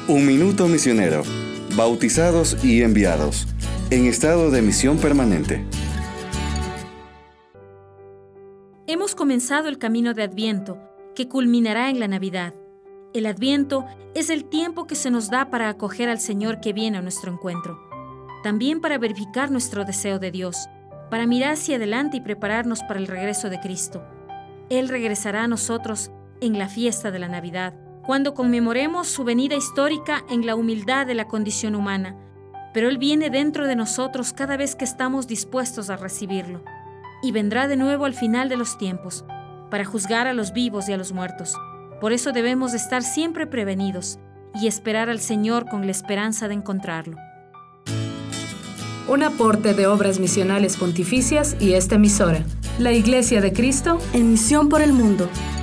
Un minuto misionero. Bautizados y enviados. En estado de misión permanente. Hemos comenzado el camino de Adviento, que culminará en la Navidad. El Adviento es el tiempo que se nos da para acoger al Señor que viene a nuestro encuentro. También para verificar nuestro deseo de Dios, para mirar hacia adelante y prepararnos para el regreso de Cristo. Él regresará a nosotros en la fiesta de la Navidad, cuando conmemoremos su venida histórica en la humildad de la condición humana. Pero Él viene dentro de nosotros cada vez que estamos dispuestos a recibirlo. Y vendrá de nuevo al final de los tiempos, para juzgar a los vivos y a los muertos. Por eso debemos estar siempre prevenidos y esperar al Señor con la esperanza de encontrarlo. Un aporte de Obras Misionales Pontificias y esta emisora, la Iglesia de Cristo, en misión por el mundo.